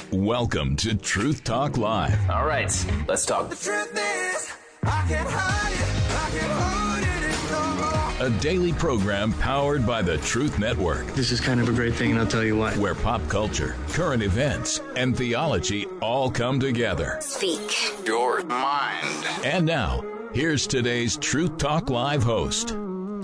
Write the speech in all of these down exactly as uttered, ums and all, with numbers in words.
Welcome to Truth Talk Live. All right, let's talk. The truth is, I can't hide it, I can't hold it no more. A daily program powered by the Truth Network, This is kind of a great thing, and I'll tell you why. where pop culture, current events, and theology all come together. Speak Your mind. And now, here's today's Truth Talk Live host.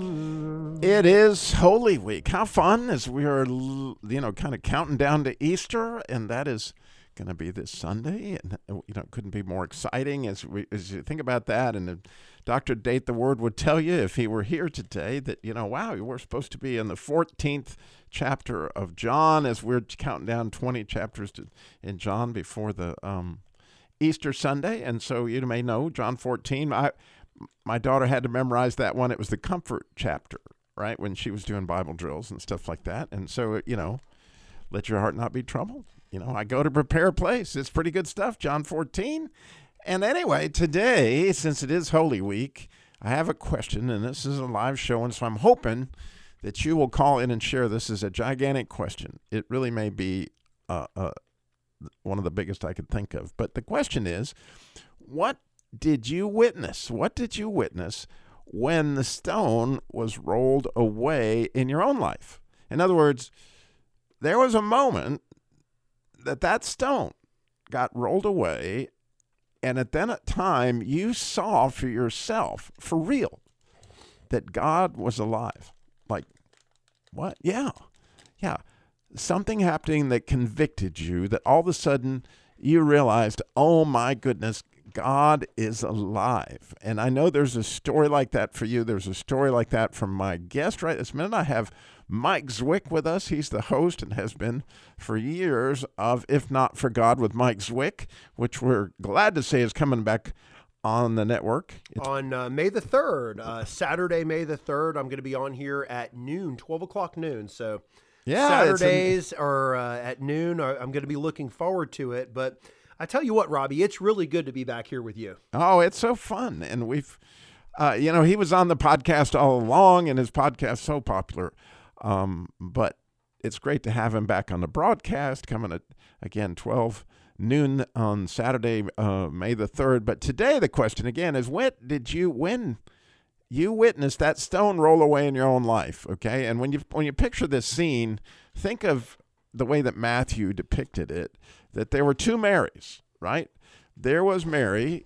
It is Holy Week. How fun as we are, you know, kind of counting down to Easter, and that is going to be this Sunday. And, you know, it couldn't be more exciting as we as you think about that. And Doctor Date the Word would tell you if he were here today that, you know, wow, we're supposed to be in the fourteenth chapter of John as we're counting down twenty chapters to, in John before the um, Easter Sunday. And so you may know John fourteen. I, my daughter had to memorize that one. It was the comfort chapter, right, when she was doing Bible drills and stuff like that. And so, you know, let your heart not be troubled. You know, I go to prepare a place. It's pretty good stuff, John fourteen. And anyway, today, since it is Holy Week, I have a question, and this is a live show, and so I'm hoping that you will call in and share. This is a gigantic question. It really may be uh, uh, one of the biggest I could think of. But the question is, what did you witness? What did you witness when the stone was rolled away in your own life? In other words, there was a moment that that stone got rolled away, and at then a time you saw for yourself, for real, that God was alive. Like, what? Yeah. Yeah. Something happening that convicted you, that all of a sudden you realized, oh my goodness, God is alive. And I know there's a story like that for you. There's a story like that from my guest right this minute. I have Mike Zwick with us. He's the host and has been for years of If Not For God with Mike Zwick, which we're glad to say is coming back on the network. It's- on uh, May the third, uh, Saturday, May the third, I'm going to be on here at noon, twelve o'clock noon. So yeah, it's a- Saturdays are uh, at noon. I- I'm going to be looking forward to it. But I tell you what, Robbie, it's really good to be back here with you. Oh, it's so fun. And we've, uh, you know, he was on the podcast all along, and his podcast's so popular. Um, but it's great to have him back on the broadcast, coming at, again, twelve noon on Saturday, uh, May the third. But today the question, again, is when did you, when you witnessed that stone roll away in your own life, okay? And when you when you picture this scene, think of the way that Matthew depicted it, that there were two Marys, right? There was Mary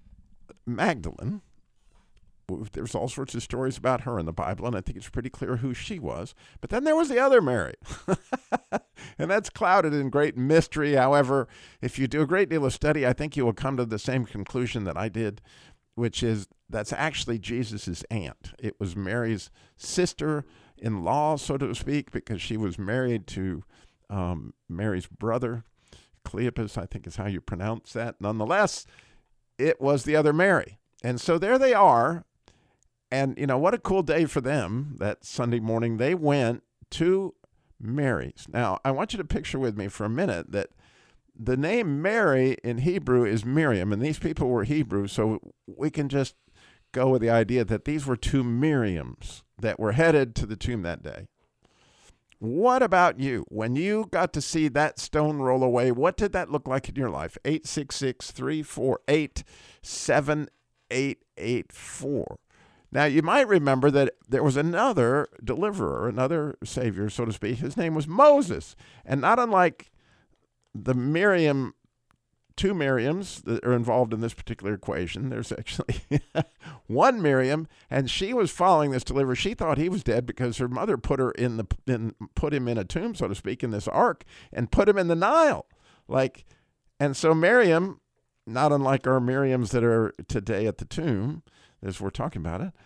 Magdalene. There's all sorts of stories about her in the Bible, and I think it's pretty clear who she was. But then there was the other Mary, and that's clouded in great mystery. However, if you do a great deal of study, I think you will come to the same conclusion that I did, which is that's actually Jesus's aunt. It was Mary's sister-in-law, so to speak, because she was married to um, Mary's brother, Cleopas, I think is how you pronounce that. Nonetheless, it was the other Mary. And so there they are. And, you know, what a cool day for them that Sunday morning. They went to Mary's. Now, I want you to picture with me for a minute that the name Mary in Hebrew is Miriam, and these people were Hebrew, so we can just go with the idea that these were two Miriams that were headed to the tomb that day. What about you? When you got to see that stone roll away, what did that look like in your life? eight six six, three four eight, seven eight eight four. Now, you might remember that there was another deliverer, another savior, so to speak. His name was Moses. And not unlike the Miriam, two Miriams that are involved in this particular equation, there's actually one Miriam, and she was following this deliverer. She thought he was dead because her mother put her in the in, put him in a tomb, so to speak, in this ark, and put him in the Nile. Like, and so Miriam, not unlike our Miriams that are today at the tomb, as we're talking about it,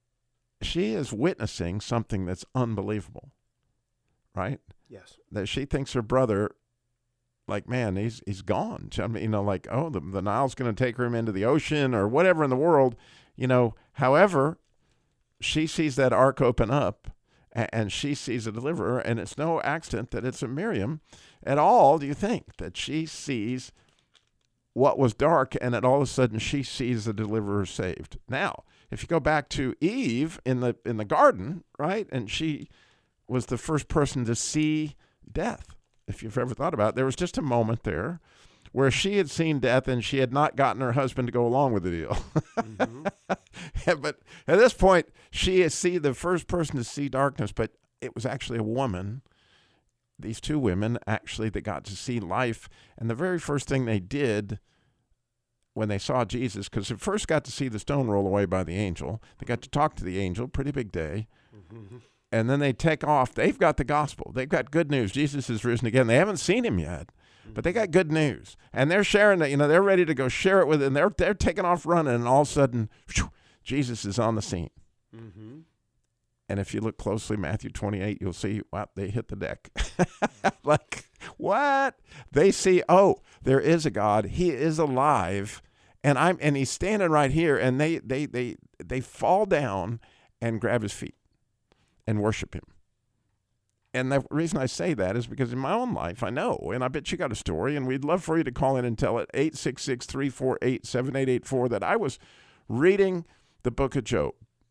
she is witnessing something that's unbelievable, right? Yes. That she thinks her brother, like, man, he's he's gone. I mean, you know, like, oh, the, the Nile's going to take her into the ocean or whatever in the world, you know. However, she sees that ark open up, and, and she sees a deliverer, and it's no accident that it's a Miriam at all. Do you think that she sees what was dark, and then all of a sudden she sees the deliverer saved? Now, if you go back to Eve in the in the garden, right, and she was the first person to see death, if you've ever thought about it, there was just a moment there where she had seen death and she had not gotten her husband to go along with the deal. Mm-hmm. But at this point, she is see the first person to see darkness, but it was actually a woman. These two women actually that got to see life. And the very first thing they did when they saw Jesus, because they first got to see the stone roll away by the angel. They got to talk to the angel, pretty big day. Mm-hmm. And then they take off. They've got the gospel. They've got good news. Jesus is risen again. They haven't seen him yet, but they got good news. And they're sharing it. You know, they're ready to go share it with it. And they're, they're taking off running. And all of a sudden, whew, Jesus is on the scene. Mm-hmm. And if you look closely, Matthew twenty-eight, you'll see, wow, they hit the deck. Like, what? They see, oh, there is a God. He is alive. And I'm and he's standing right here. And they they they they fall down and grab his feet and worship him. And the reason I say that is because in my own life, I know, and I bet you got a story, and we'd love for you to call in and tell it, eight six six, three four eight, seven eight eight four, that I was reading the book of Job.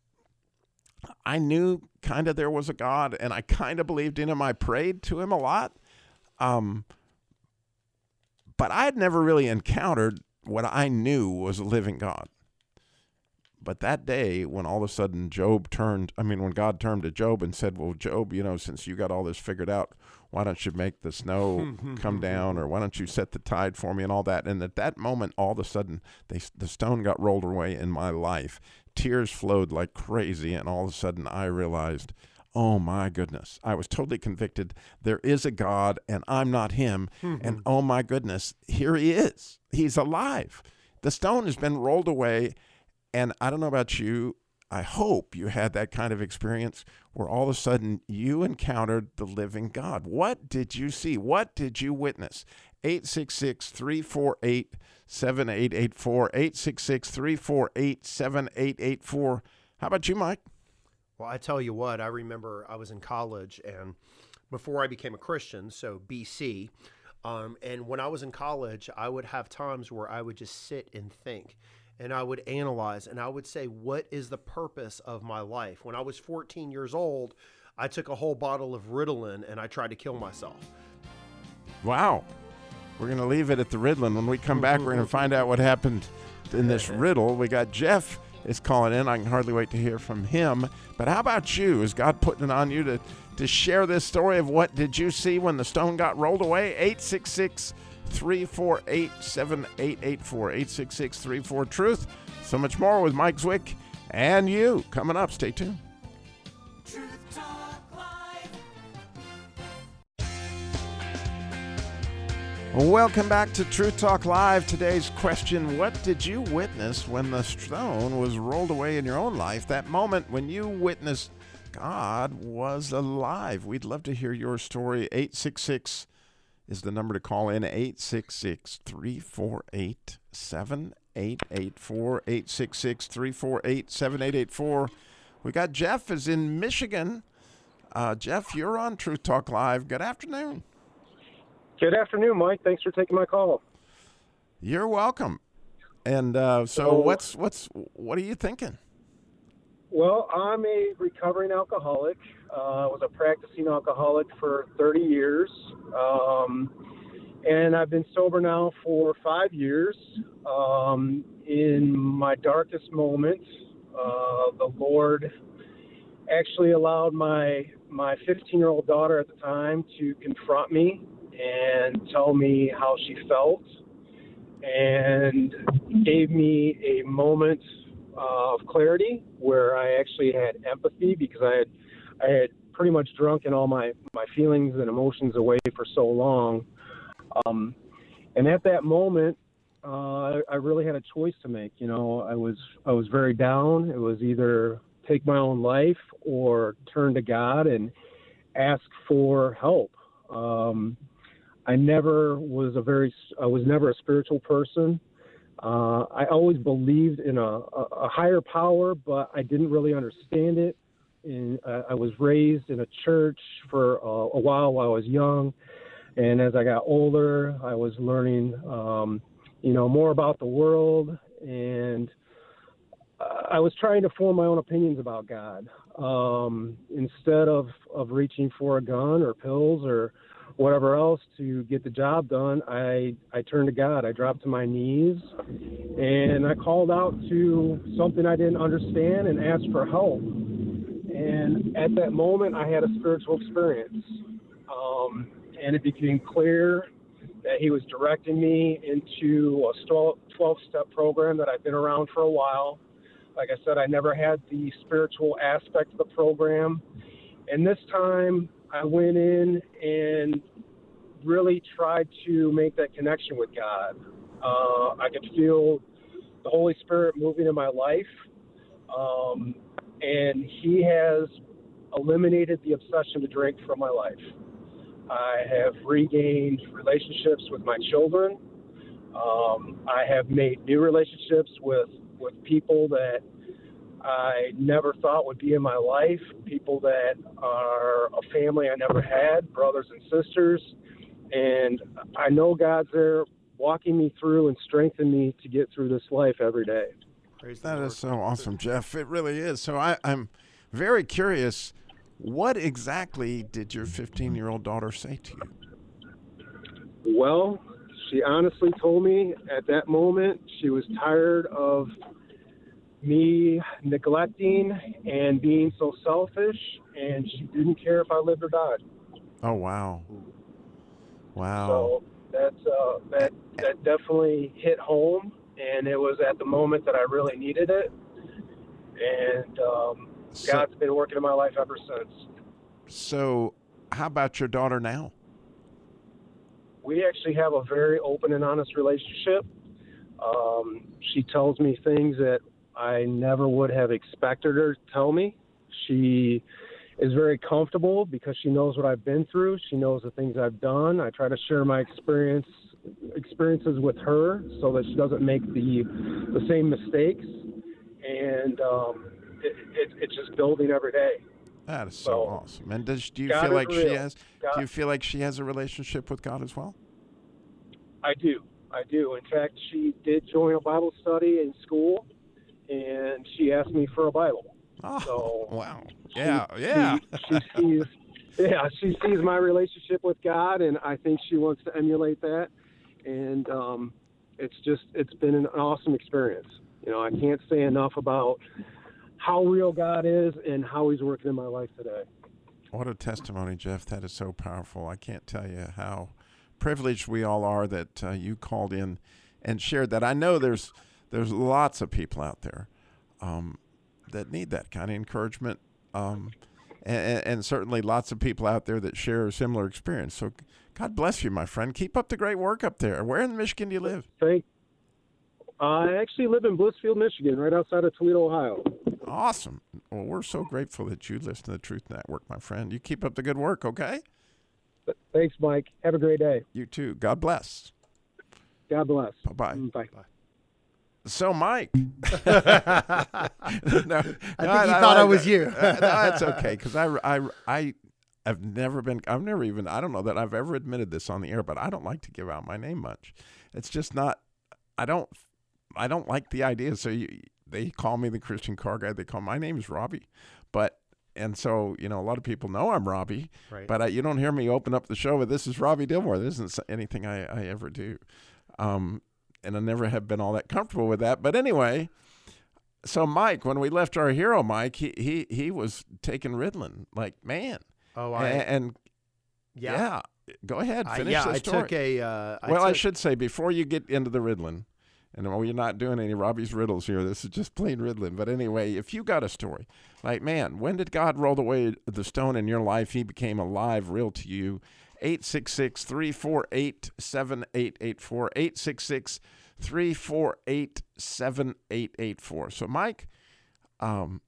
I knew kind of there was a God, and I kind of believed in him. I prayed to him a lot. Um, but I had never really encountered what I knew was a living God. But that day, when all of a sudden Job turned, I mean, when God turned to Job and said, well, Job, you know, since you got all this figured out, why don't you make the snow come down, or why don't you set the tide for me and all that? And at that moment, all of a sudden, they, the stone got rolled away in my life. Tears flowed like crazy, and all of a sudden I realized, oh my goodness, I was totally convicted. There is a God, and I'm not him. Mm-hmm. And oh my goodness, here he is. He's alive. The stone has been rolled away. And I don't know about you, I hope you had that kind of experience where all of a sudden you encountered the living God. What did you see? What did you witness? eight six six, three four eight, seven eight eight four, eight six six, three four eight, seven eight eight four. How about you, Mike? Well, I tell you what, I remember I was in college, and before I became a Christian, so B C, um, and when I was in college, I would have times where I would just sit and think. And I would analyze, and I would say, what is the purpose of my life? When I was fourteen years old, I took a whole bottle of Ritalin, and I tried to kill myself. Wow. We're going to leave it at the Ritalin. When we come back, we're going to find out what happened in this riddle. We got Jeff is calling in. I can hardly wait to hear from him. But how about you? Is God putting it on you to, to share this story of what did you see when the stone got rolled away? eight six six, three four eight, seven eight eight four, eight six six, three four, truth. So much more with Mike Zwick and you coming up. Stay tuned. Truth Talk Live. Welcome back to Truth Talk Live. Today's question, what did you witness when the stone was rolled away in your own life? That moment when you witnessed God was alive. We'd love to hear your story. eight six six is the number to call in, eight six six, three four eight, seven eight eight four, eight six six, three four eight, seven eight eight four. We got Jeff is in Michigan. Uh, Jeff, you're on Truth Talk Live. Good afternoon. Good afternoon, Mike. Thanks for taking my call. You're welcome. And uh, so, so what's what's what are you thinking? Well, I'm a recovering alcoholic. Uh, I was a practicing alcoholic for thirty years. Um, and I've been sober now for five years. Um, in my darkest moment, uh, the Lord actually allowed my my fifteen-year-old daughter at the time to confront me and tell me how she felt, and gave me a moment uh, of clarity where I actually had empathy, because I had I had pretty much drunken all my, my feelings and emotions away for so long. Um, and at that moment, uh, I really had a choice to make. You know, I was I was very down. It was either take my own life or turn to God and ask for help. Um, I never was a very, I was never a spiritual person. Uh, I always believed in a, a, a higher power, but I didn't really understand it. And uh, I was raised in a church for uh, a while while I was young. And as I got older, I was learning, um, you know, more about the world. And uh, I was trying to form my own opinions about God. Um, instead of, of reaching for a gun or pills or whatever else to get the job done, I, I turned to God. I dropped to my knees, and I called out to something I didn't understand and asked for help. And at that moment, I had a spiritual experience, um, and it became clear that he was directing me into a twelve-step program that I've been around for a while. Like I said, I never had the spiritual aspect of the program. And this time I went in and really tried to make that connection with God. Uh, I could feel the Holy Spirit moving in my life. Um, and he has eliminated the obsession to drink from my life. I have regained relationships with my children. Um, I have made new relationships with, with people that I never thought would be in my life, people that are a family I never had, brothers and sisters. And I know God's there walking me through and strengthening me to get through this life every day. Praise the That Lord. is so awesome, Jeff. It really is. So I, I'm very curious, what exactly did your fifteen-year-old daughter say to you? Well, she honestly told me at that moment she was tired of me neglecting and being so selfish, and she didn't care if I lived or died. Oh, wow. Wow. So that's, uh, that, that definitely hit home, and it was at the moment that I really needed it. And um, So- God's been working in my life ever since. So how about your daughter now? We actually have a very open and honest relationship. Um, she tells me things that I never would have expected her to tell me. She is very comfortable because she knows what I've been through. She knows the things I've done. I try to share my experience experiences with her so that she doesn't make the the same mistakes. And um, it, it, it's just building every day. That is so, So, awesome. And does do you God feel is like she real. has God- do you feel like she has a relationship with God as well? I do. I do. In fact, she did join a Bible study in school, and she asked me for a Bible. Oh, So, wow. She- Yeah, yeah. She, she sees, yeah, she sees my relationship with God, and I think she wants to emulate that. And um, it's just, it's been an awesome experience. You know, I can't say enough about how real God is and how He's working in my life today. What a testimony, Jeff. That is so powerful. I can't tell you how privileged we all are that uh, you called in and shared that. I know there's there's lots of people out there um, that need that kind of encouragement, um, and, and certainly lots of people out there that share a similar experience. So God bless you, my friend. Keep up the great work up there. Where in Michigan do you live? Thank. I actually live in Blissfield, Michigan, right outside of Toledo, Ohio. Awesome. Well, we're so grateful that you listen to the Truth Network, my friend. You keep up the good work, okay? Thanks, Mike. Have a great day. You too. God bless. God bless. Bye-bye. Mm, Bye. So, Mike. no, I think you thought I was you. no, that's okay, because I, I, I have never been, I've never even, I don't know that I've ever admitted this on the air, but I don't like to give out my name much. It's just not, I don't, I don't like the idea. So you, they call me the Christian car guy. They call, my name is Robbie. But, and so, you know, a lot of people know I'm Robbie, Right. but I, you don't hear me open up the show with, this is Robbie Dilmore. This isn't anything I, I ever do. Um, and I never have been all that comfortable with that. But anyway, so Mike, when we left our hero, Mike, he he he was taking Ritalin, like, man. Oh, A- I and yeah. yeah, go ahead, I, finish yeah, the I story. took a. Uh, I well, I took- should say, before you get into the Ritalin, and well, you're not doing any Robbie's riddles here. This is just plain Ritalin. But anyway, if you got a story, like, man, when did God roll away the stone in your life? He became alive, real to you. eight six six, three four eight, seven eight eight four. eight six six, three four eight, seven eight eight four. So, Mike, um,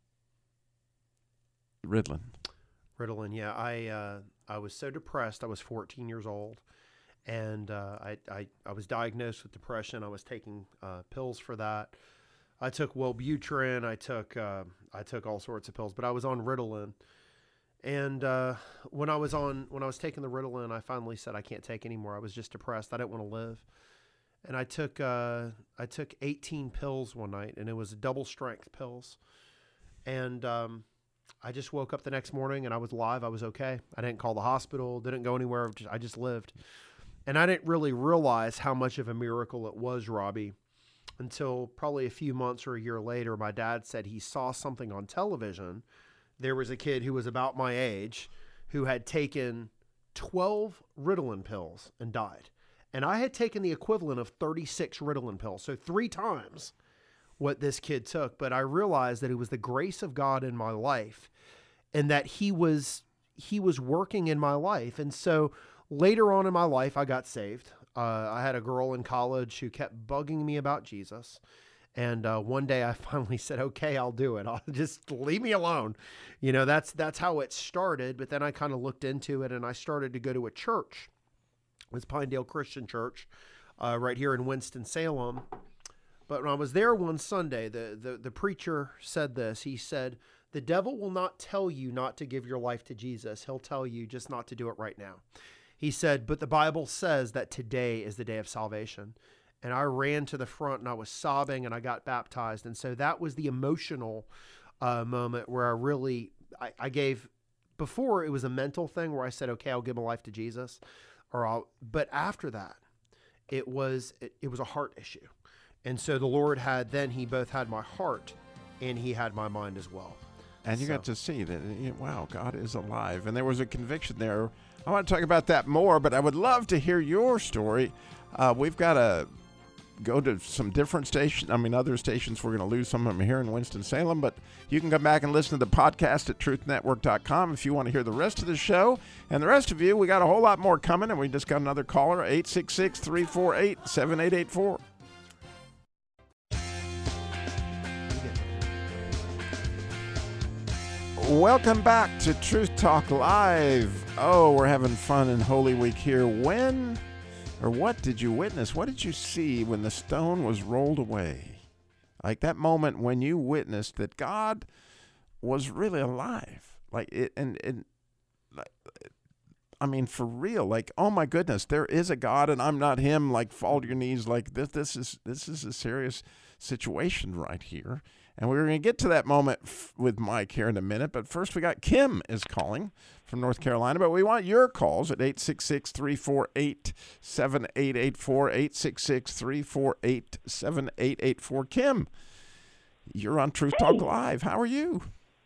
Ritalin. Ritalin, yeah. I uh, I was so depressed. I was fourteen years old, and uh, I, I I was diagnosed with depression. I was taking uh, pills for that. I took Wellbutrin. I took uh, I took all sorts of pills, but I was on Ritalin. And uh, when I was on when I was taking the Ritalin, I finally said I can't take anymore. I was just depressed. I didn't want to live, and I took uh, I took eighteen pills one night, and it was double strength pills, and um, I just woke up the next morning and I was alive. I was okay. I didn't call the hospital, didn't go anywhere. I just lived. And I didn't really realize how much of a miracle it was, Robbie, until probably a few months or a year later. My dad said he saw something on television. There was a kid who was about my age who had taken twelve Ritalin pills and died. And I had taken the equivalent of thirty-six Ritalin pills, so three times what this kid took. But I realized that it was the grace of God in my life and that he was he was working in my life. And so later on in my life, I got saved. Uh, I had a girl in college who kept bugging me about Jesus. And uh, one day I finally said, okay, I'll do it. I'll just leave me alone. You know, that's that's how it started. But then I kind of looked into it and I started to go to a church. It was Pinedale Christian Church uh, right here in Winston-Salem. But when I was there one Sunday, the, the, the preacher said this. He said, the devil will not tell you not to give your life to Jesus. He'll tell you just not to do it right now. He said, but the Bible says that today is the day of salvation. And I ran to the front and I was sobbing and I got baptized. And so that was the emotional uh, moment where I really, I, I gave, before it was a mental thing where I said, okay, I'll give my life to Jesus. Or I'll, but after that, it was, it, it was a heart issue. And so the Lord had, then he both had my heart and he had my mind as well. And you so. got to see that, wow, God is alive. And there was a conviction there. I want to talk about that more, but I would love to hear your story. Uh, we've got to go to some different stations. I mean, other stations. We're going to lose some of them here in Winston-Salem, but you can come back and listen to the podcast at truth network dot com if you want to hear the rest of the show. And the rest of you, we got a whole lot more coming, and we just got another caller, eight six six, three four eight, seven eight eight four. Welcome back to Truth Talk Live. Oh, we're having fun in Holy Week here. When or what did you witness? What did you see when the stone was rolled away? Like that moment when you witnessed that God was really alive. Like it, and, and like, I mean, for real, like, oh my goodness, there is a God and I'm not him. Like, fall to your knees. Like this, this is, this is a serious situation right here. And we're going to get to that moment f- with Mike here in a minute. But first, we got Kim is calling from North Carolina. But we want your calls at eight six six, three four eight, seven eight eight four, eight six six, three four eight, seven eight eight four. Kim, you're on Truth Hey. Talk Live. How are you?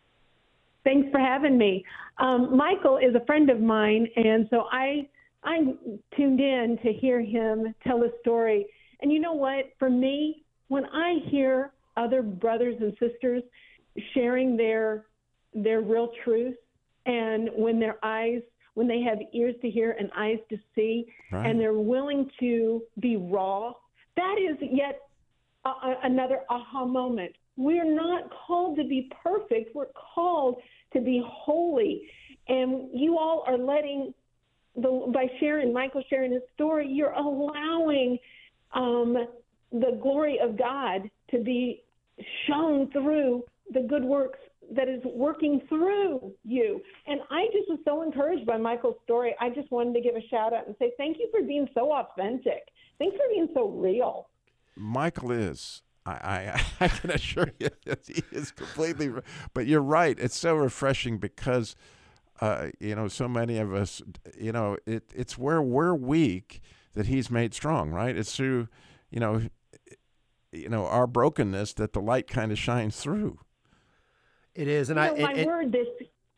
Thanks for having me. Um, Michael is a friend of mine, and so I I tuned in to hear him tell a story. And you know what? For me, when I hear other brothers and sisters sharing their their real truth, and when their eyes, when they have ears to hear and eyes to see, Right. and they're willing to be raw, that is yet a, a, another aha moment. We're not called to be perfect. We're called to be holy. And you all are letting, the by sharing, Michael sharing his story, you're allowing um, the glory of God to be shown through the good works that is working through you. And I just was so encouraged by Michael's story. I just wanted to give a shout out and say thank you for being so authentic. Thanks for being so real. Michael is. I, I, I can assure you that he is completely, but you're right. It's so refreshing because, uh, you know, so many of us, you know, it, it's where we're weak that he's made strong, right? It's through, you know, you know, our brokenness that the light kind of shines through. It is. And You I, know, my it, it- word this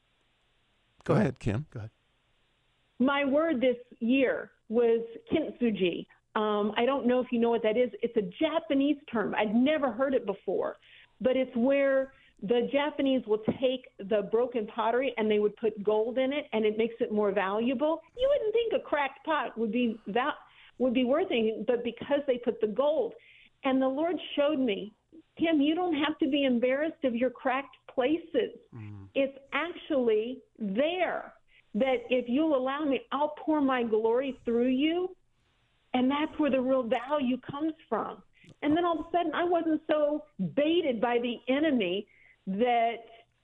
Go ahead, Kim. Go ahead. my word this year was kintsugi. Um, I don't know if you know what that is. It's a Japanese term. I'd never heard it before, but it's where the Japanese will take the broken pottery and they would put gold in it, and it makes it more valuable. You wouldn't think a cracked pot would be that would be worth anything, but because they put the gold. And the Lord showed me, Kim, you don't have to be embarrassed of your cracked places. Mm. It's actually there, that if you'll allow me, I'll pour my glory through you. And that's where the real value comes from. And then all of a sudden, I wasn't so baited by the enemy that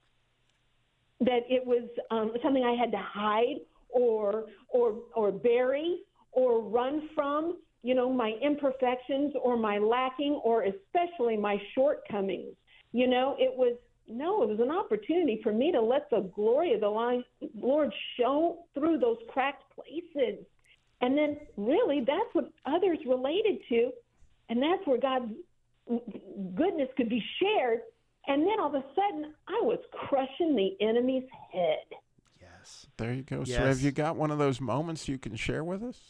that it was um, something I had to hide or or or bury or run from. You know, my imperfections or my lacking or especially my shortcomings. You know, it was no, it was an opportunity for me to let the glory of the Lord show through those cracked places. And then really that's what others related to. And that's where God's goodness could be shared. And then all of a sudden I was crushing the enemy's head. Yes. There you go. Yes. So have you got one of those moments you can share with us?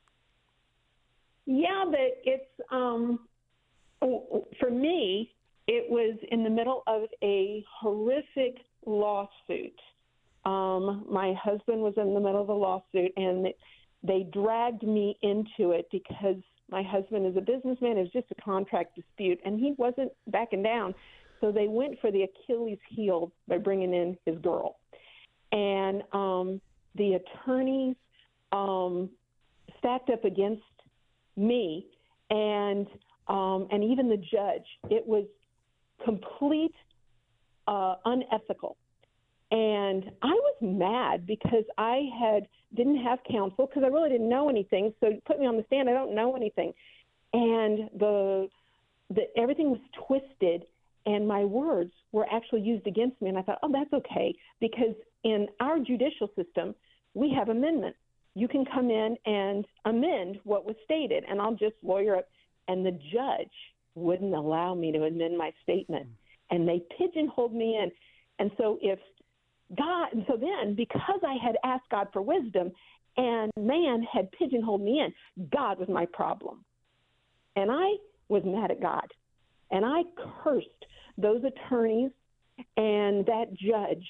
Yeah, but it's, um, for me, it was in the middle of a horrific lawsuit. Um, my husband was in the middle of a lawsuit, and they dragged me into it because my husband is a businessman. It was just a contract dispute, and he wasn't backing down. So they went for the Achilles heel by bringing in his girl. And um, the attorneys um, stacked up against me, and um, and even the judge. It was complete uh, unethical. And I was mad because I had didn't have counsel because I really didn't know anything. So put me on the stand, I don't know anything. And the the everything was twisted, and my words were actually used against me. And I thought, oh, that's okay, because in our judicial system, we have amendment. You can come in and amend what was stated, and I'll just lawyer up. And the judge wouldn't allow me to amend my statement, and they pigeonholed me in. And so if God, and so then because I had asked God for wisdom and man had pigeonholed me in, God was my problem. And I was mad at God, and I cursed those attorneys and that judge.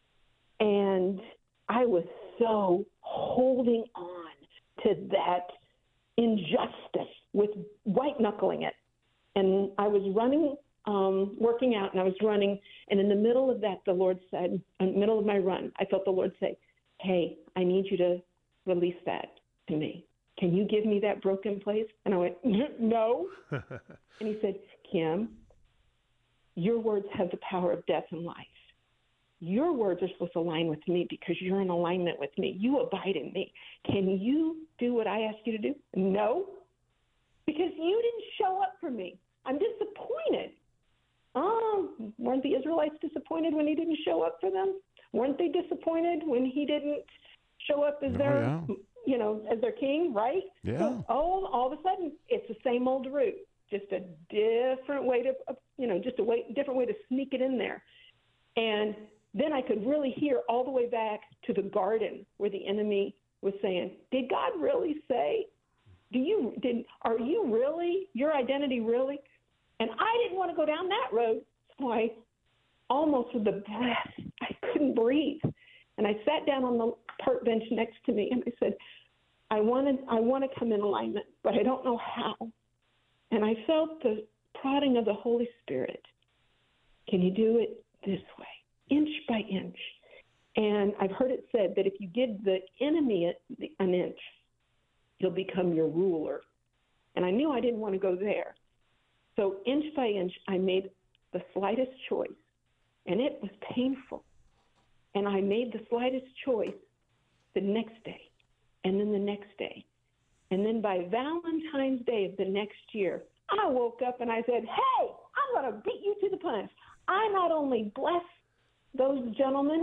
And I was so holding on to that injustice with white-knuckling it. And I was running, um, working out, and I was running, and in the middle of that, the Lord said, in the middle of my run, I felt the Lord say, hey, I need you to release that to me. Can you give me that broken place? And I went, no. And he said, Kim, your words have the power of death and life. Your words are supposed to align with me because you're in alignment with me. You abide in me. Can you do what I asked you to do? No, because you didn't show up for me. I'm disappointed. Oh, weren't the Israelites disappointed when he didn't show up for them? Weren't they disappointed when he didn't show up as Oh, their, yeah. you know, as their king, right? Yeah. So, oh, all of a sudden, it's the same old route, just a different way to, you know, just a way, different way to sneak it in there. And then I could really hear all the way back to the garden where the enemy was saying, did God really say? Do you, did, are you really, your identity really? And I didn't want to go down that road. So I almost with the breath, I couldn't breathe. And I sat down on the park bench next to me and I said, I wanted, I want to come in alignment, but I don't know how. And I felt the prodding of the Holy Spirit. Can you do it this way? Inch by inch. And I've heard it said that if you give the enemy an inch, he'll become your ruler. And I knew I didn't want to go there. So inch by inch, I made the slightest choice, and it was painful. And I made the slightest choice the next day, and then the next day. And then by Valentine's Day of the next year, I woke up and I said, hey, I'm going to beat you to the punch. I not only blessed those gentlemen,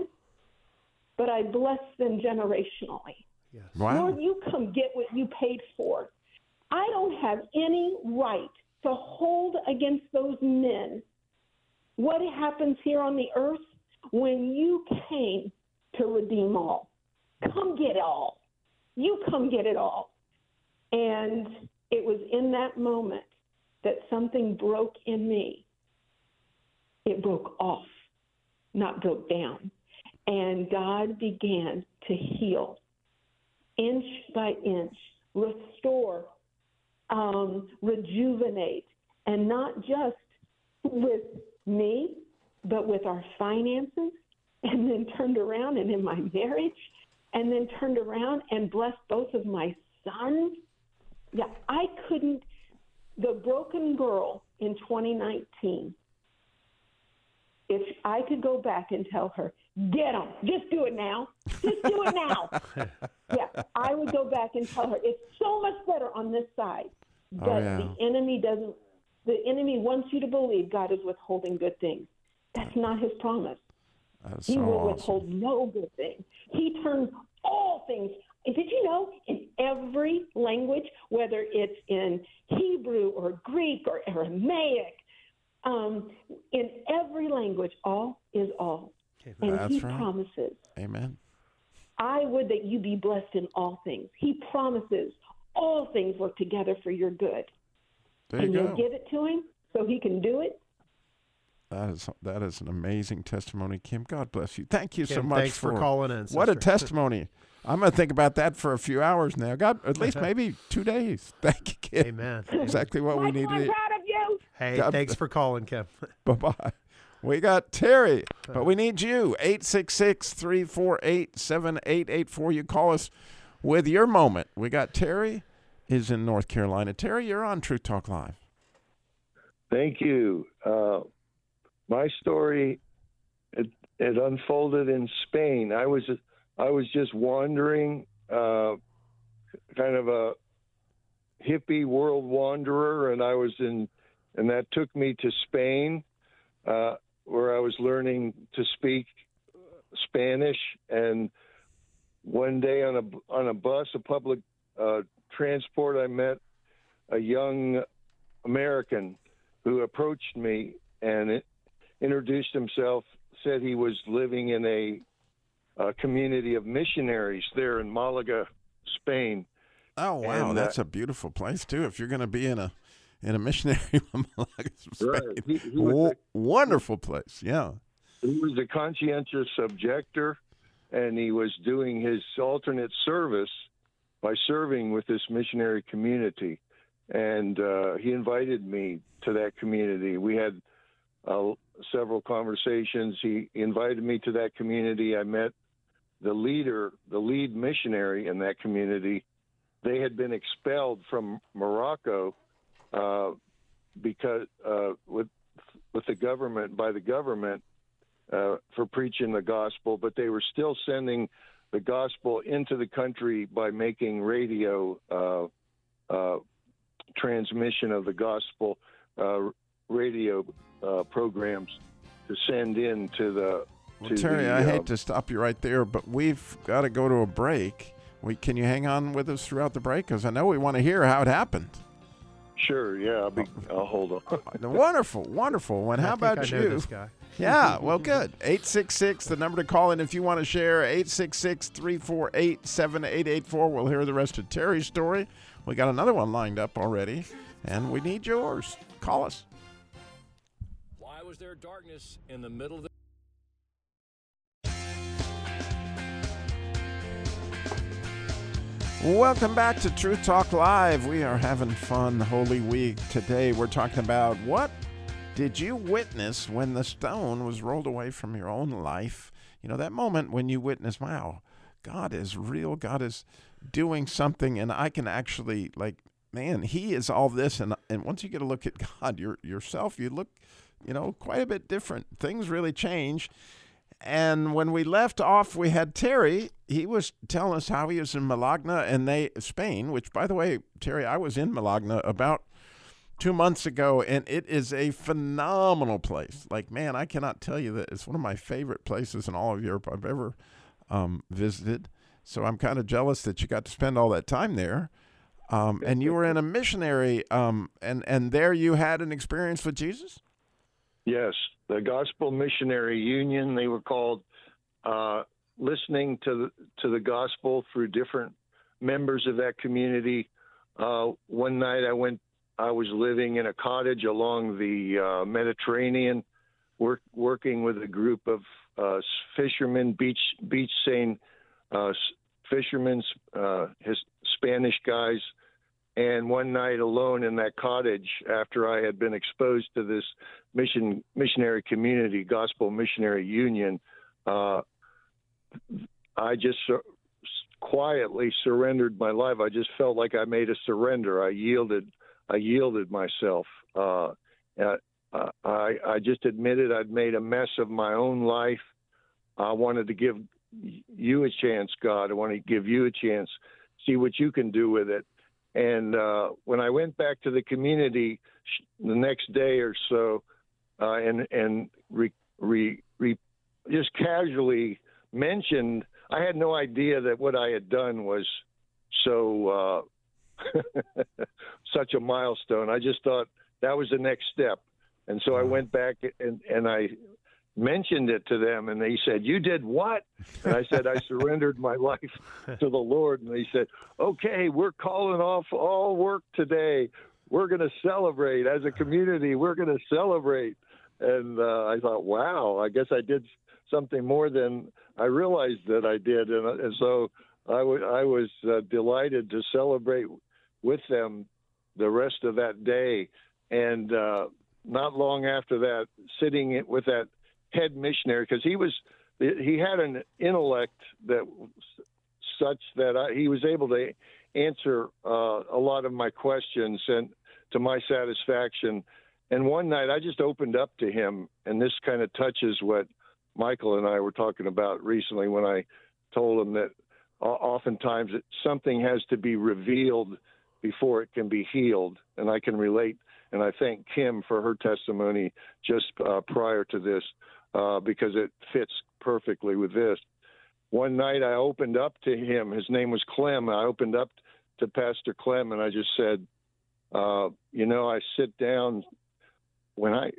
but I bless them generationally. Yes. Wow. Lord, you come get what you paid for. I don't have any right to hold against those men what happens here on the earth when you came to redeem all. Come get it all. You come get it all. And it was in that moment that something broke in me. It broke off, not broke down. And God began to heal inch by inch, restore, um, rejuvenate, and not just with me, but with our finances, and then turned around and in my marriage, and then turned around and blessed both of my sons. Yeah, I couldn't, the broken girl in twenty nineteen, if I could go back and tell her, get them, just do it now, just do it now. Yeah, I would go back and tell her, it's so much better on this side. But Oh, yeah. the enemy doesn't, the enemy wants you to believe God is withholding good things. That's not his promise. That is He so will awesome. withhold no good thing. He turns all things. And did you know in every language, whether it's in Hebrew or Greek or Aramaic, um, in every language, all is all. And That's he right. promises, Amen. I would that you be blessed in all things. He promises all things work together for your good. There you and go. you'll give it to him so he can do it. That is that is an amazing testimony, Kim. God bless you. Thank you so Kim, much thanks for calling in, What a sister. testimony! I'm going to think about that for a few hours now. God, at least maybe two days. Thank you, Kim. Amen. Exactly what we Michael, needed. I'm proud of you. Hey, God- thanks for calling, Kim. Bye bye. We got Terry, but we need you. eight six six, three four eight, seven eight eight four. You call us with your moment. We got Terry is in North Carolina. Terry, you're on Truth Talk Live. Thank you. Uh, my story, it, it unfolded in Spain. I was I was just wandering, uh, kind of a hippie world wanderer, and I was in, and that took me to Spain, uh, where I was learning to speak Spanish. And one day on a on a bus, a public uh, transport, I met a young American who approached me and it introduced himself, said he was living in a, a community of missionaries there in Malaga, Spain. Oh wow, And, uh, that's a beautiful place too. If you're going to be in a in a missionary Spain, Right. He- he was Wo- a- wonderful place. Yeah. He was a conscientious objector, and he was doing his alternate service by serving with this missionary community. And uh, he invited me to that community. We had uh, several conversations. He invited me to that community. I met the leader, the lead missionary in that community. They had been expelled from Morocco uh, because uh, with with the government by the government uh, for preaching the gospel, but they were still sending the gospel into the country by making radio uh, uh, transmission of the gospel uh, radio uh, programs to send in to the. Well, to Terry, the, I uh, hate to stop you right there, but we've got to go to a break. We, can you hang on with us throughout the break? Because I know we want to hear how it happened. Sure, yeah, I'll be. I'll hold on. Wonderful, wonderful. And how I think about I know you? this guy. Yeah, well, good. eight six six, the number to call in if you want to share. eight six six, three four eight, seven eight eight four. We'll hear the rest of Terry's story. We got another one lined up already, and we need yours. Call us. Why was there darkness in the middle of the Welcome back to Truth Talk Live. We are having fun Holy Week. Today we're talking about what did you witness when the stone was rolled away from your own life? You know, that moment when you witness, wow, God is real. God is doing something, and I can actually, like, man, he is all this. And and once you get a look at God your, yourself, you look, you know, quite a bit different. Things really change. And when we left off, we had Terry. He was telling us how he was in Malagna and they Spain, which, by the way, Terry, I was in Malagna about two months ago, and it is a phenomenal place. Like, man, I cannot tell you that it's one of my favorite places in all of Europe I've ever um, visited. So I'm kind of jealous that you got to spend all that time there. Um, and you were in a missionary, um, and, and there you had an experience with Jesus? Yes, the Gospel Missionary Union. They were called, uh, listening to the, to the gospel through different members of that community. Uh, one night I went. I was living in a cottage along the uh, Mediterranean, work, working with a group of uh, fishermen, beach beach saying uh, fishermen, uh, his Spanish guys. And one night alone in that cottage, after I had been exposed to this mission missionary community, Gospel Missionary Union, uh, I just sur- quietly surrendered my life. I just felt like I made a surrender. I yielded. I yielded myself. Uh, uh, I, I just admitted I'd made a mess of my own life. I wanted to give you a chance, God. I want to give you a chance, see what you can do with it. And uh, when I went back to the community the next day or so, uh, and and re- re, re, just casually mentioned. I had no idea that what I had done was so uh, such a milestone. I just thought that was the next step. And so I went back and, and I mentioned it to them, and they said, "You did what?" And I said, "I surrendered my life to the Lord." And they said, "Okay, we're calling off all work today. We're going to celebrate as a community. We're going to celebrate." And uh, I thought, wow, I guess I did something more than I realized that I did. And, and so I, w- I was uh, delighted to celebrate with them the rest of that day. And uh, not long after that, sitting with that head missionary, because he was he had an intellect that such that I, he was able to answer uh, a lot of my questions and to my satisfaction. And one night I just opened up to him, and this kind of touches what Michael and I were talking about recently when I told him that oftentimes something has to be revealed before it can be healed. And I can relate, and I thank Kim for her testimony just uh, prior to this. Uh, because it fits perfectly with this. One night I opened up to him. His name was Clem. I opened up to Pastor Clem, and I just said, uh, you know, I sit down when I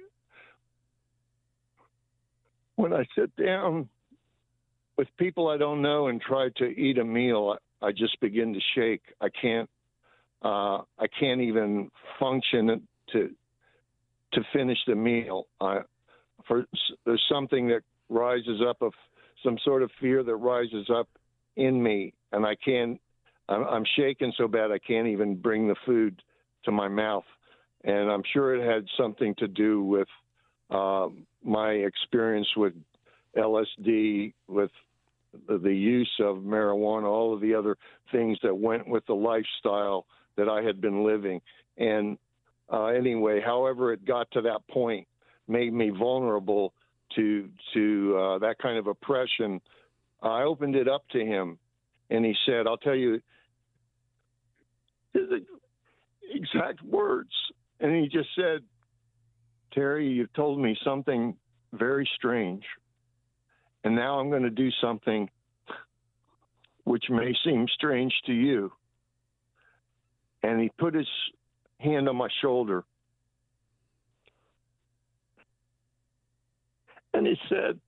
when I sit down with people I don't know and try to eat a meal, I, I just begin to shake. I can't uh, I can't even function to to finish the meal. I, For, there's something that rises up of some sort of fear that rises up in me, and I can't. I'm, I'm shaking so bad I can't even bring the food to my mouth, and I'm sure it had something to do with uh, my experience with L S D, with the, the use of marijuana, all of the other things that went with the lifestyle that I had been living. And uh, anyway, however it got to that point, made me vulnerable to to uh, that kind of oppression. I opened it up to him, and he said, "I'll tell you his exact words." And he just said, "Terry, you've told me something very strange, and now I'm going to do something which may seem strange to you." And he put his hand on my shoulder, and he said,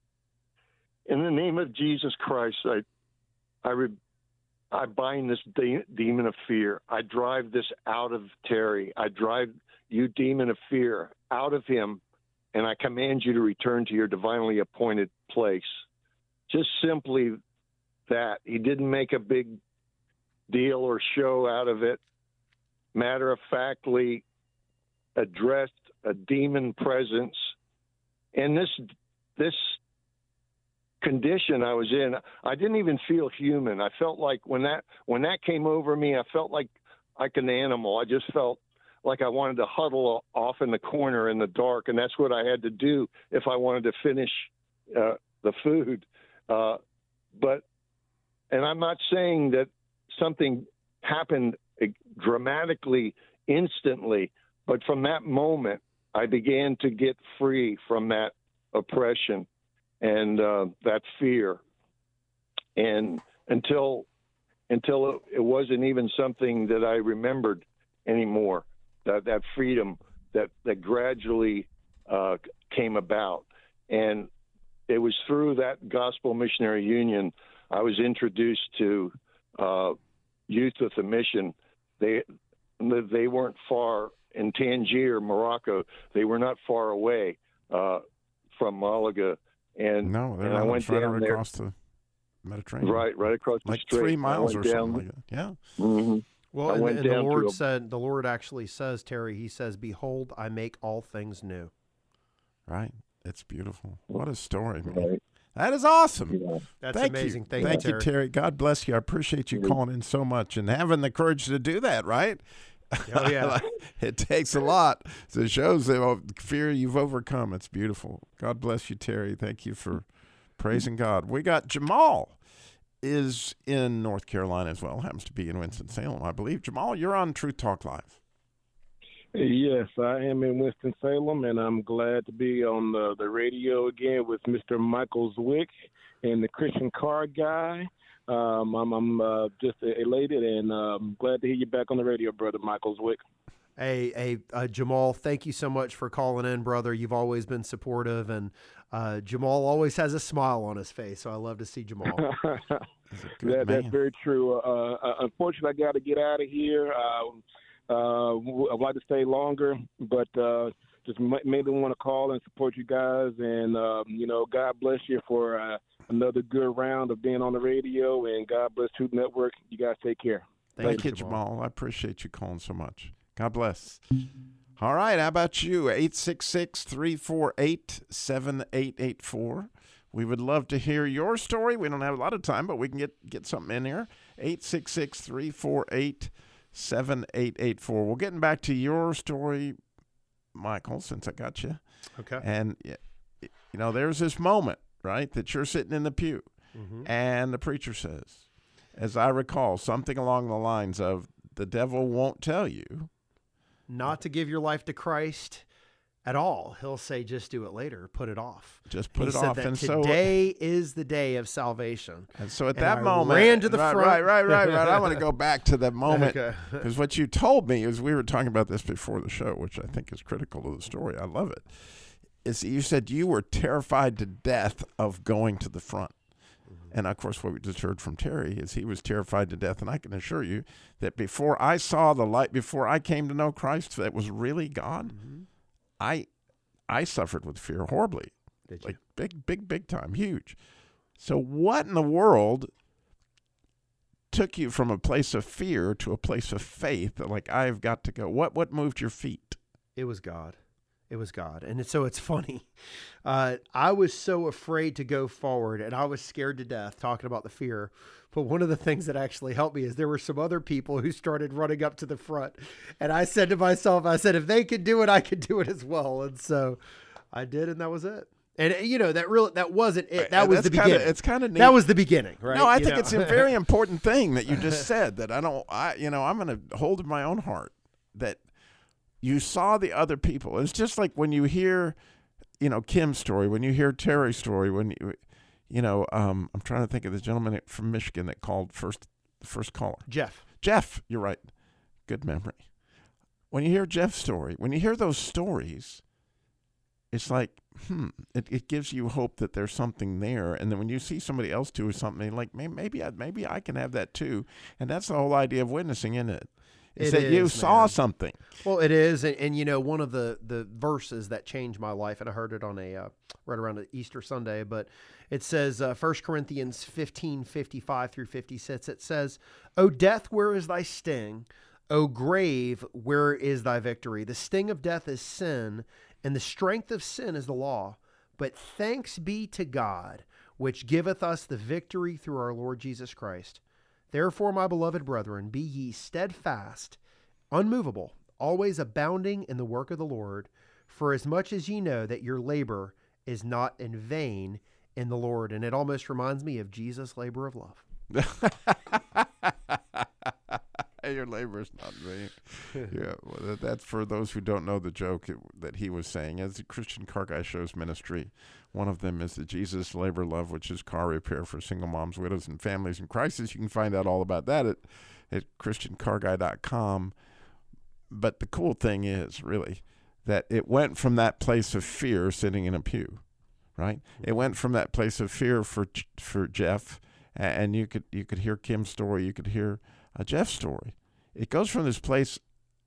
"In the name of Jesus Christ, I, I, re, I bind this de- demon of fear. I drive this out of Terry. I drive you, demon of fear, out of him, and I command you to return to your divinely appointed place." Just simply that. He didn't make a big deal or show out of it. Matter of factly addressed a demon presence. And this this condition I was in, I didn't even feel human. I felt like when that when that came over me, I felt like like an animal. I just felt like I wanted to huddle off in the corner in the dark, and that's what I had to do if I wanted to finish uh, the food. Uh, but, and I'm not saying that something happened dramatically, instantly, but from that moment, I began to get free from that oppression and uh, that fear. And until until it, it wasn't even something that I remembered anymore, that, that freedom that, that gradually uh, came about. And it was through that Gospel Missionary Union I was introduced to uh, Youth with a Mission. They they weren't far in Tangier, Morocco. They were not far away uh, from Malaga. And, no, they're and I went right down there. across the Mediterranean. Right, right across the like strait. three miles or down, something like that. Yeah. Mm-hmm. Well, I and, went and the down Lord through a- said, the Lord actually says, Terry, he says, "Behold, I make all things new." Right. It's beautiful. What a story, man. Right. That is awesome. Yeah. That's Thank amazing. You. Thank, Thank you, you, Terry. Terry. God bless you. I appreciate you calling in so much and having the courage to do that, right? Oh, yeah. It takes a lot. So it shows the fear you've overcome. It's beautiful. God bless you, Terry. Thank you for praising God. We got Jamal is in North Carolina as well. Happens to be in Winston-Salem, I believe. Jamal, you're on Truth Talk Live. Yes, I am in Winston-Salem, and I'm glad to be on the, the radio again with Mister Michael Zwick and the Christian Car Guy. Um, I'm, I'm uh, just elated and um, glad to hear you back on the radio, Brother Michael Zwick. Hey, hey, uh, Jamal, thank you so much for calling in, brother. You've always been supportive, and uh, Jamal always has a smile on his face, so I love to see Jamal. that, that's very true. Uh, uh, unfortunately, I got to get out of here. Uh, uh, I'd like to stay longer, but uh, just mainly want to call and support you guys, and, um, you know, God bless you for uh, another good round of being on the radio, and God bless Truth Network. You guys take care. Thank, Thank you, Jamal. Jamal. I appreciate you calling so much. God bless. All right. How about you? eight six six, three four eight, seven eight eight four. We would love to hear your story. We don't have a lot of time, but we can get, get something in here. eight six six, three four eight, seven eight eight four. We're getting back to your story, Michael, since I got you. Okay. And, you know, there's this moment, right, that you're sitting in the pew, mm-hmm. and the preacher says, as I recall, something along the lines of, the devil won't tell you not to give your life to Christ at all. He'll say, just do it later. Put it off. Just put he it said off. That and today so, is the day of salvation. And so at and that I moment, ran to the right, front. right, right, right, right. I want to go back to that moment Okay. because what you told me is, we were talking about this before the show, which I think is critical to the story. I love it. Is you said you were terrified to death of going to the front. And, of course, what we just heard from Terry is he was terrified to death. And I can assure you that before I saw the light, before I came to know Christ, that was really God, mm-hmm. I I suffered with fear horribly. Did you? Like big, big, big time, huge. So what in the world took you from a place of fear to a place of faith that, like, I've got to go? What, what moved your feet? It was God. It was God. And so it's funny. Uh, I was so afraid to go forward, and I was scared to death talking about the fear. But one of the things that actually helped me is there were some other people who started running up to the front. And I said to myself, I said, if they could do it, I could do it as well. And so I did, and that was it. And, you know, that really, that wasn't it. That right, was the kinda, beginning. It's kind of neat. That was the beginning, right? No, I you think know? it's a very important thing that you just said, that I don't, I, you know, I'm going to hold in my own heart that you saw the other people. It's just like when you hear, you know, Kim's story, when you hear Terry's story, when you, you know, um, I'm trying to think of the gentleman from Michigan that called first, the first caller. Jeff. Jeff, you're right. Good memory. When you hear Jeff's story, when you hear those stories, it's like, hmm, it, it gives you hope that there's something there. And then when you see somebody else do something, like, maybe maybe I, maybe I can have that too. And that's the whole idea of witnessing, isn't it? Is it that is, you man. saw something. Well, it is. And, and, you know, one of the, the verses that changed my life, and I heard it on a, uh, right around Easter Sunday, but it says, uh, First Corinthians fifteen, fifty-five through fifty-six, it says, O death, where is thy sting? O grave, where is thy victory? The sting of death is sin, and the strength of sin is the law. But thanks be to God, which giveth us the victory through our Lord Jesus Christ. Therefore, my beloved brethren, be ye steadfast, unmovable, always abounding in the work of the Lord, for as much as ye know that your labor is not in vain in the Lord. And it almost reminds me of Jesus' labor of love. Your labor is not vain. Yeah, well, that's for those who don't know the joke it, that he was saying. As the Christian Car Guy shows ministry, one of them is the Jesus Labor Love, which is car repair for single moms, widows, and families in crisis. You can find out all about that at, at christian car guy dot com. But the cool thing is, really, that it went from that place of fear sitting in a pew, right? It went from that place of fear for for Jeff, and you could you could hear Kim's story, you could hear uh, Jeff's story. It goes from this place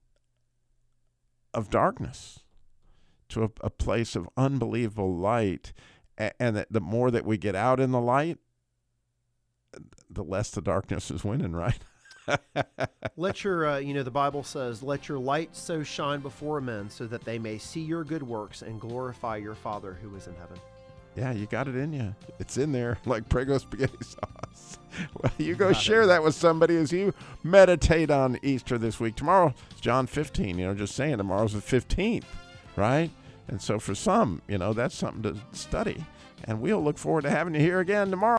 of darkness to a, a place of unbelievable light, and, and that the more that we get out in the light, the less the darkness is winning, right? Let your, uh, you know, the Bible says, let your light so shine before men so that they may see your good works and glorify your Father who is in heaven. Yeah, you got it in you. It's in there like Prego spaghetti sauce. Well, you go share that with somebody as you meditate on Easter this week. Tomorrow is John fifteen, you know, just saying tomorrow's the fifteenth, right? And so for some, you know, that's something to study. And we'll look forward to having you here again tomorrow.